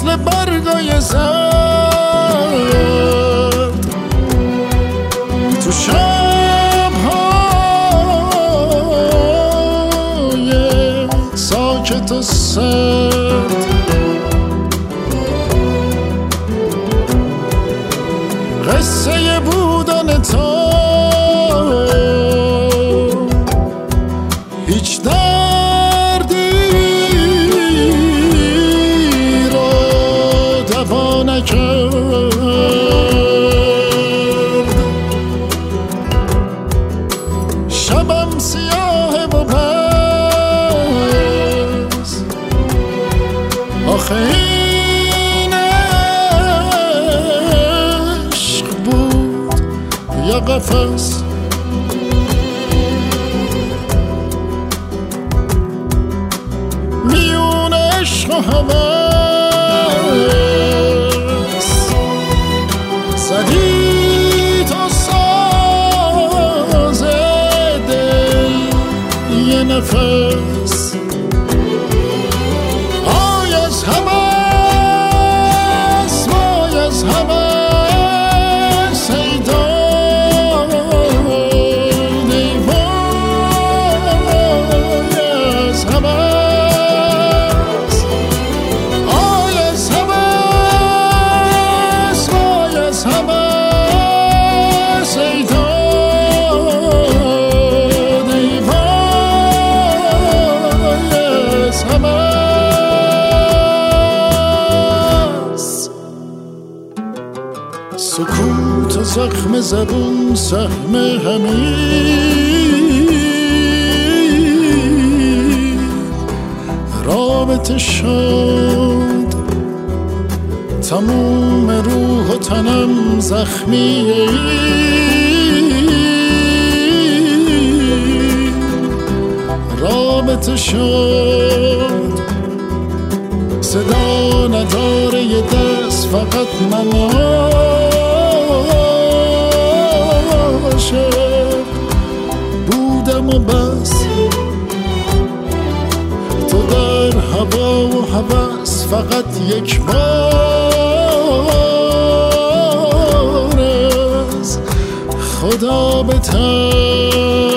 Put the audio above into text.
مثل برگای زرد تو شب‌های ساکت و سرد قصه بودن تو هیچ دردی رو دوا نکرد. شبم سیاه و بس آخه این عشق بود یا قفس. میون عشق و هوس زدی تو ساز دل یه نفس. آی از هوس وای از هوس ای داد ای وای از هوس. آی از هوس وای از هوس ای داد ای وای از هوس. سکوت و زخم زبون سهم همین رابطه شد. تموم روح و تنم زخمیه رابطه شد. صدا نداره یه دست فقط من عاشق بودم و بس. تو در هوا و هوس فقط یک بار از خدا بتر.